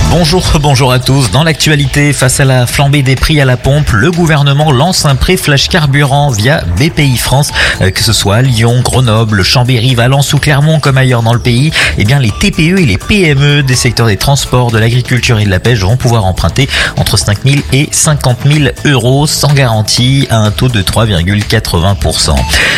Bonjour à tous. Dans l'actualité, face à la flambée des prix à la pompe, le gouvernement lance un prêt flash carburant via BPI France. Que ce soit à Lyon, Grenoble, Chambéry, Valence ou Clermont comme ailleurs dans le pays, eh bien les TPE et les PME des secteurs des transports, de l'agriculture et de la pêche vont pouvoir emprunter entre 5 000 et 50 000 euros sans garantie à un taux de 3,80%.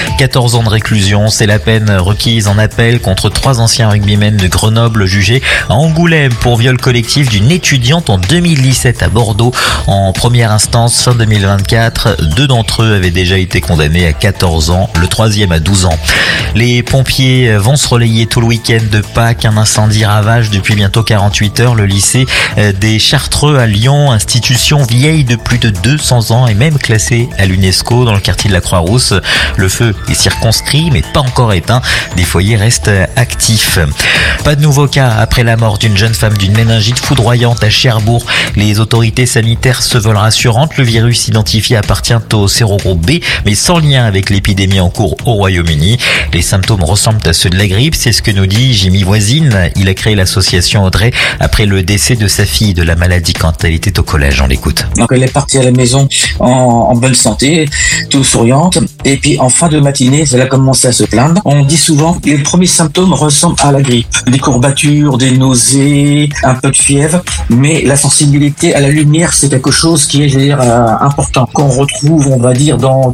14 ans de réclusion, c'est la peine requise en appel contre 3 anciens rugbymen de Grenoble jugés à Angoulême pour viol collectif d'une étudiante en 2017 à Bordeaux. En première instance, fin 2024, 2 d'entre eux avaient déjà été condamnés à 14 ans, le 3e à 12 ans. Les pompiers vont se relayer tout le week-end de Pâques. Un incendie ravage depuis bientôt 48 heures le lycée des Chartreux à Lyon, institution vieille de plus de 200 ans et même classée à l'UNESCO dans le quartier de la Croix-Rousse. Le feu est circonscrit mais pas encore éteint. Des foyers restent actifs. Pas de nouveau cas après la mort d'une jeune femme d'une méningite foudroyante à Cherbourg. Les autorités sanitaires se veulent rassurantes. Le virus identifié appartient au sérogroupe B, mais sans lien avec l'épidémie en cours au Royaume-Uni. Les symptômes ressemblent à ceux de la grippe, c'est ce que nous dit Jimmy Voisine. Il a créé l'association Audrey après le décès de sa fille de la maladie quand elle était au collège. On l'écoute. Donc elle est partie à la maison en bonne santé, tout souriante. Et puis en fin de matinée, elle a commencé à se plaindre. On dit souvent que les premiers symptômes ressemblent à la grippe. Des courbatures, des nausées, un peu de fièvre. Mais la sensibilité à la lumière, c'est quelque chose qui est, je veux dire, important. Qu'on retrouve, on va dire, dans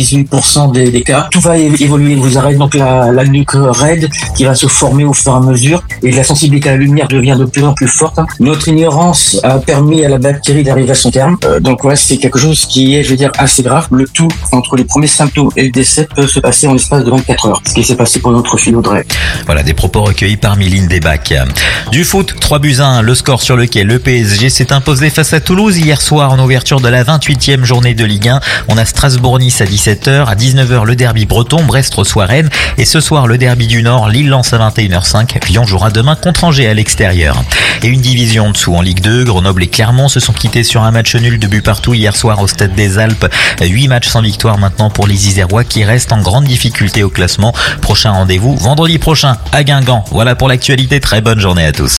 98% des cas. Tout va évoluer. Vous aurez donc la nuque raide qui va se former au fur et à mesure. Et la sensibilité à la lumière devient de plus en plus forte. Notre ignorance a permis à la bactérie d'arriver à son terme. Donc ouais, c'est quelque chose qui est, je veux dire, assez grave. Le tout, entre les premiers symptômes et le décès, peut se passer en l'espace de 24 heures. Ce qui s'est passé pour notre fille Audrey. Voilà, des propos recueillis par Mylène Desbacs. Du foot, 3-1, le score sur lequel le PSG s'est imposé face à Toulouse hier soir en ouverture de la 28e journée de Ligue 1. On a Strasbourg-Nice à 17h, à 19h le derby breton, Brest reçoit Rennes et ce soir le derby du Nord, Lille lance à 21h05, Lyon jouera demain contre Angers à l'extérieur. Et une division en dessous en Ligue 2, Grenoble et Clermont se sont quittés sur un match nul de but partout hier soir au Stade des Alpes. 8 matchs sans victoire maintenant pour les Isérois qui restent en grande difficulté au classement. Prochain rendez-vous vendredi prochain à Guingamp. Voilà pour l'actualité, très bonne journée à tous.